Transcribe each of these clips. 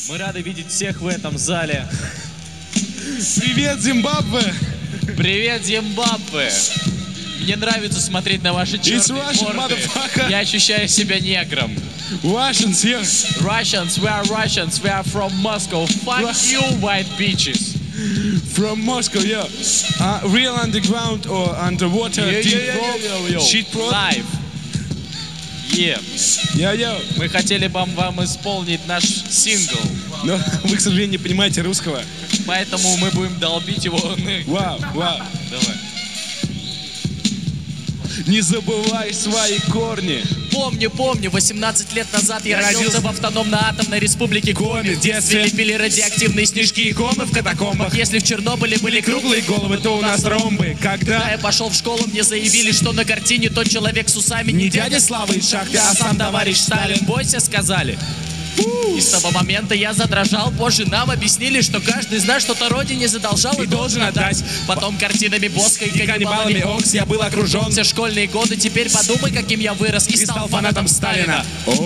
Мы рады видеть всех в этом зале. Привет, Зимбабве! Привет, Зимбабве! Мне нравится смотреть на ваши черные Russian, морды. motherfucker. Я ощущаю себя негром. Russians here. Russians, we are from Moscow. Fuck you, white bitches. From Moscow, yeah. Real underground or underwater deep rock. Shit prod. Live. Yeah. Я. Мы хотели бы вам исполнить наш сингл, Но вы, к сожалению, не понимаете русского. поэтому мы будем долбить его. Вау. Давай. Не забывай свои корни. Помню, 18 лет назад я родился в автономной атомной республике Коми. В детстве лепили радиоактивные снежки и комы в катакомбах. Если в Чернобыле были круглые головы, то у нас ромбы. Когда я пошел в школу, мне заявили, что на картине тот человек с усами Не дядя Слава из шахты, а сам товарищ Сталин. Бойся, сказали. И с того момента я задрожал. Позже нам объяснили, что каждый из нас что-то родине задолжал и должен отдать. Потом картинами Боска и каннибалами Окс я был окружен все школьные годы. Теперь подумай, каким я вырос и стал фанатом Сталина.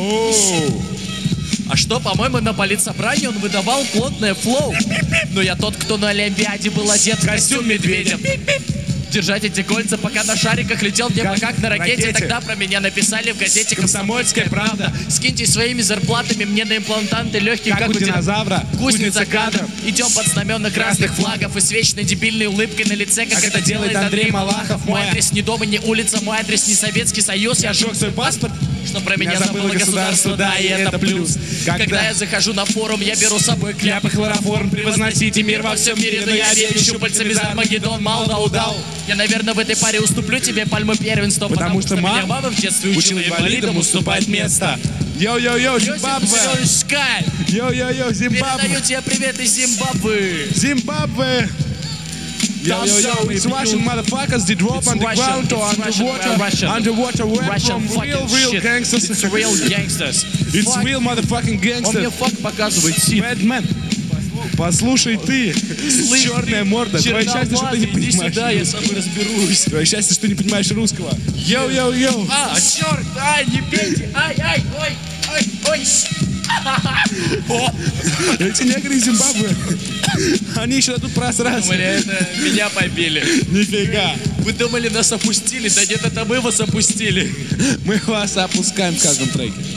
А что, по-моему, на политсобрании он выдавал плотное флоу. Но я тот, кто на Олимпиаде был одет в костюм медведя. Держать эти кольца, пока на шариках летел в небо, как на ракете. Тогда про меня написали в газете «Комсомольская правда». Скиньте своими зарплатами мне на имплантанты легких, как у динозавра. Кузница кадров. Идем под знамена красных флагов и с вечной дебильной улыбкой на лице, как это делает Андрей Малахов. Мой адрес не дома, не улица, мой адрес не Советский Союз. Я сжег свой паспорт, что про меня забыло государство, да, и это плюс. Когда я захожу на форум, я беру с собой кляп и хлороформ. Превозносите мир во всем мире, но я верю щупальцами за Армагеддон, Малдаудал. Я, наверное, в этой паре уступлю тебе пальму первенства, потому что меня мама в детстве учила инвалидам уступать место. Йо-йо-йо, Зимбабве! Йо-йо-йо, Зимбабве! Передаю тебе привет из Зимбабве! Зимбабве! Yo, it's Russian motherfuckers, they drop underground or underwater rap from real gangsters. It's real gangsters. It's real motherfucking Он мне gangsters. факт показывает, Сид. Бэтмен, послушай ты, черная морда, твое счастье, что ты не Иди понимаешь сюда, я с русского. тобой разберусь. Твое счастье, что ты не понимаешь русского. Йо-йо-йо. А, черт, ай, не пейте, ай, ой. Эти негры из Зимбабве, они еще дадут просраться. Думали, это меня побили. Нифига. Вы думали, нас опустили? Да нет, это мы вас опустили. Мы вас опускаем в каждом треке.